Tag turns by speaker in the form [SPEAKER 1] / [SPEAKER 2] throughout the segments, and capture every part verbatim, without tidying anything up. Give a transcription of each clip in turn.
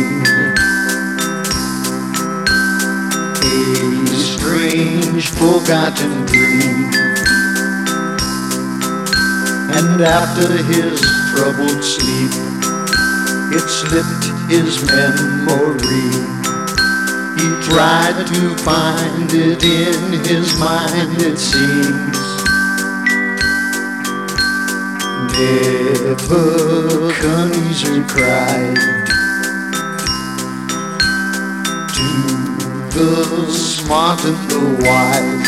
[SPEAKER 1] dream, a strange forgotten dream. And after his troubled sleep, it slipped his memory. He tried to find it in his mind, it seems. Nebuchadnezzar cried to the smart and the wise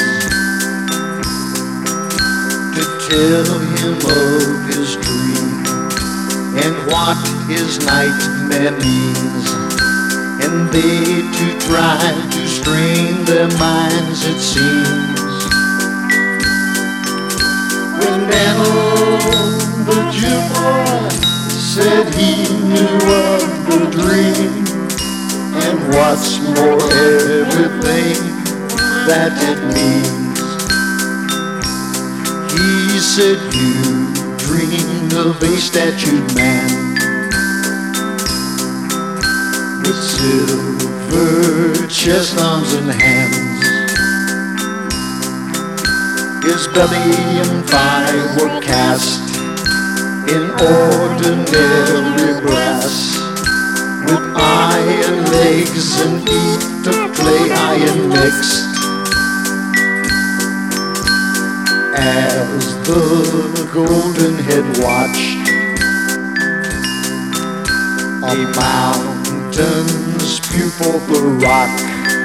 [SPEAKER 1] to tell him of his dream and what his nightmare means. And they too tried to strain their minds, it seems. When Daniel the Jew boy said he knew of the dream, and what's more, everything that it means. He said, you dreamed of a statued man with silver chest, arms, and hands. His belly and thigh were cast in ordinary brass, with iron legs and feet of clay iron mixed. As the golden head watched, a mountain spew forth the rock,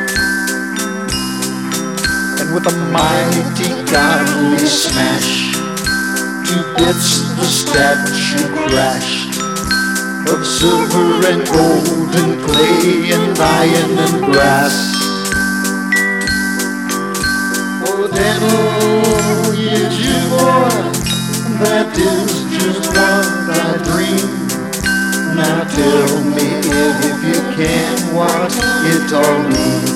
[SPEAKER 1] and with a mighty godly smash, to bits the statue crashed, of silver and gold and clay and iron and brass. Oh, Daniel, you Jew boy, that is just what I dream. Now tell me if you can what it all means.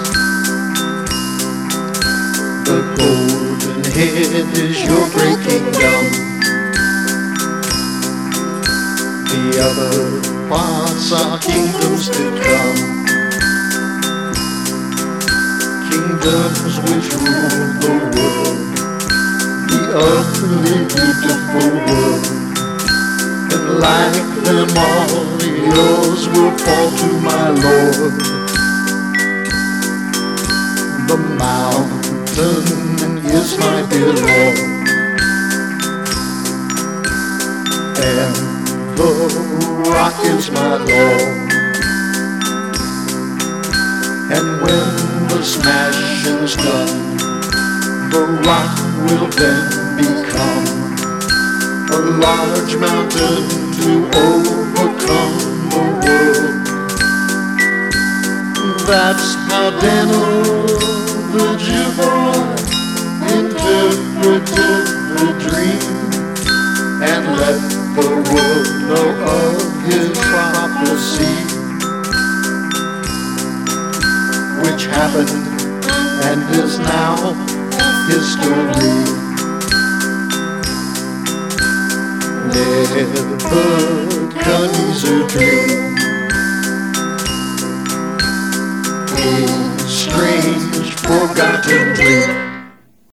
[SPEAKER 1] The golden head is your great kingdom. The other parts are kingdoms to come, kingdoms which rule the world, the ugly, beautiful world. And like them all, yours will fall to my Lord. The mountain is my dear Lord, and the rock is my Lord. And when the smashing's done, the rock will then become a large mountain to overcome the world. That's how Daniel the Jew boy interpreted the dream, and let the world know of his prophecy, which happened and is now history. Nebuchadnezzar dream, a strange forgotten dream.